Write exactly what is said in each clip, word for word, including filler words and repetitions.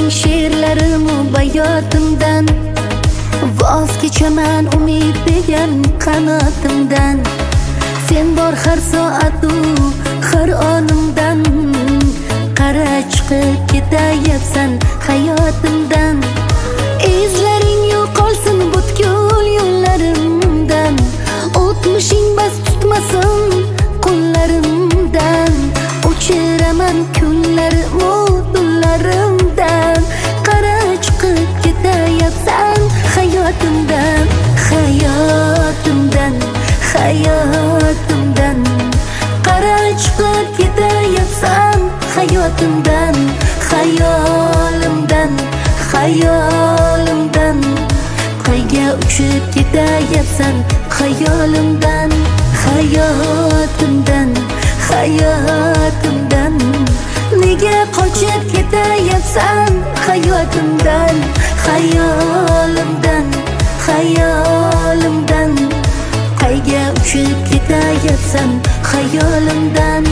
Izlaring she'rlarim bayotimdan, voz kechaman umid degan qanotimdan. Sen bor har soatu har onimdan, qara chiqib ketayapsan hayotimdan. Izlaring yo'qolsin butkul yo'llarimdan, o'tmishing bas tutmasin qo'llarimdan. O'chiraman kunlarimni tunlarimdan, qara chiqib ketayapsan hayotimdan, hayotimdan, hayotimdan. Qara chiqib ketayapsan hayotimdan, hayolimdan, hayolimdan. Qayga uchib ketayapsan hayolimdan, hayotimdan, hayotimdan. Nega qochib ketayapsan hayotimdan, hayolimdan, hayolimdan. Qayga uchib ketayapsan hayolimdan.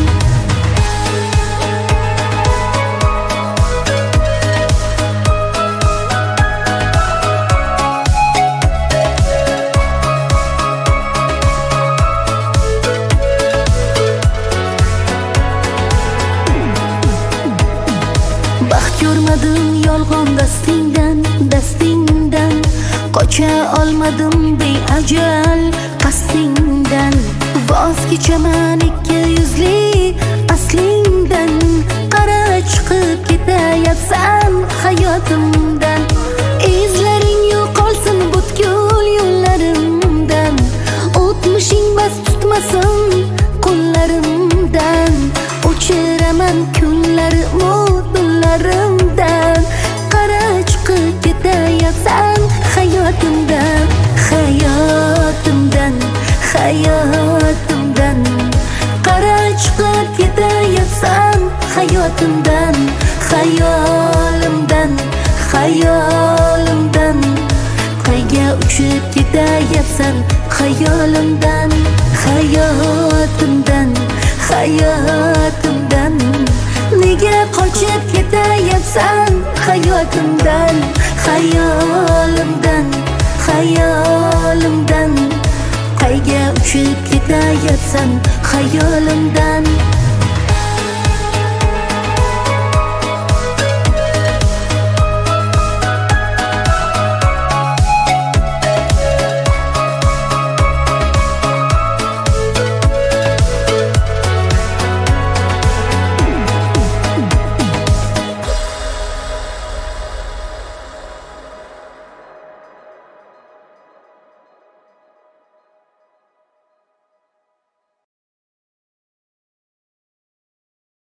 Baxt ko'rmadim yolg'on dastingdan, dastingdan. Qocha olmadim beajal qasdingdan. Voz kechaman ikki yuzli aslingdan, qara chiqib ketayapsan hayotimdan. Izlaring yo'qolsin butkul yo'llarimdan, o'tmishing bas tutmasin qo'llarimdan. O'chiraman kunlarimni tunlarimdan, qara chiqib ketayapsan hayotimdan, hayotimdan, hayotimdan. Qara chiqib ketayapsan hayotimdan, hayolimdan, hayolimdan. Qayga uchib ketayapsan hayolimdan, hayotimdan, hayotimdan. Nega qochib ketayapsan hayotimdan, hayolimdan, hayolimdan. Qayga uchib ketayapsan hayolimdan.